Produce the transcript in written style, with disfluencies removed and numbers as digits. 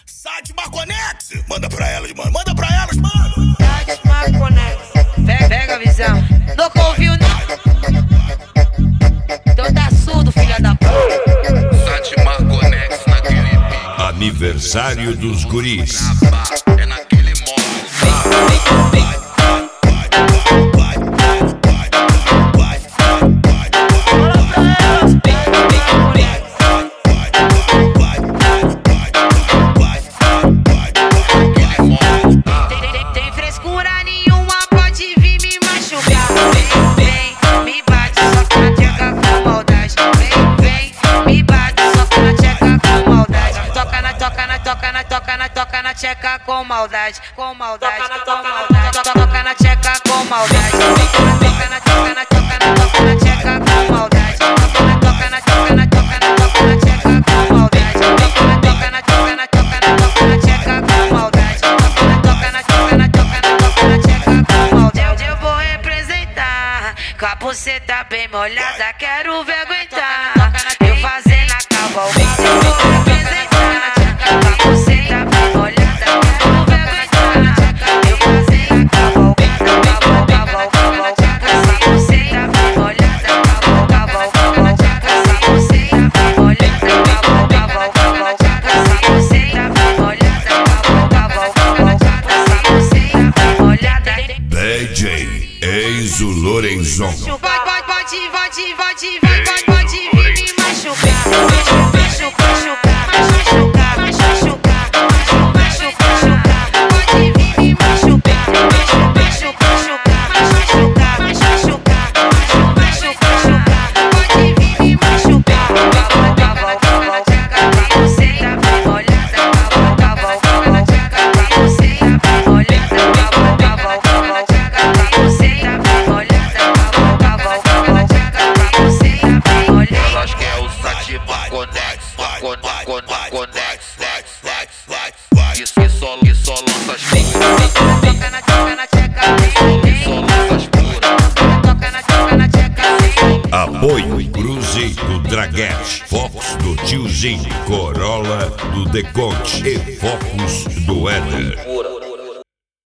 Site Marconex, manda pra elas, mano. Manda pra elas, mano. Site Marconex, pega a visão. Nunca ouviu nada? Então tá surdo, filha da puta. Site Marconex naquele pique. Aniversário dos guris. É naquele modo. Tem frescura nenhuma, pode vir me machucar. Vem, me bate, só que na tcheca com maldade. Vem, me bate, só que na tcheca com maldade. Toca na tcheca com maldade. Com maldade, toca na tcheca com maldade. Toca na tcheca com maldade. Toca na tcheca com maldade. Toca na tcheca com maldade. Toca na tcheca com maldade. Eu vou representar, com a buceta bem molhada, quero ver aguentar. Eu fazendo a cavalgada, eu vou representar, com a buceta bem molhada, quero ver aguentar. Eu fazendo a cavalgada, essa buceta bem molhada, essa buceta bem molhada, essa buceta bem molhada, essa buceta bem molhada. DJ Enzo Lorenzon. Pode vir me machucar. Machucar. Pode vir me machucar. Machucar. Pode vir me machucar. Buceta bem molhada. Buceta bem molhada. Buceta bem molhada. Eu acho que é o Site Marconex. Que só lança as puras. Toca na tcheca. Só lança as puras. Toca na tcheca. Apoio Cruze do Draguete, Focus do Tiozinho, Corolla do Deconte e Focus do Éder.